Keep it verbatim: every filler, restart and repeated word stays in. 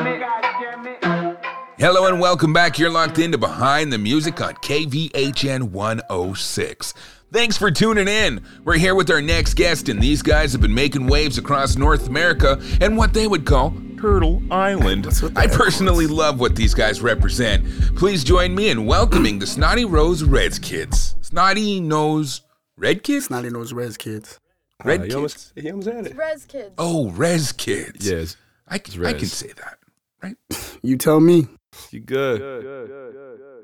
Hello and welcome back. You're locked into Behind the Music on K V H N one oh six. Thanks for tuning in. We're here with our next guest, and these guys have been making waves across North America and what they would call Turtle Island. I personally love what these guys represent. Please join me in welcoming the Snotty Rose Reds Kids. Snotty Nose Red Kids? Snotty Nose Reds Kids. Red uh, Kids? He almost, he almost had it. Rez Kids. Oh, Rez Kids. Yes. I can, I can say that, right? You tell me. You good. good, good, good, good.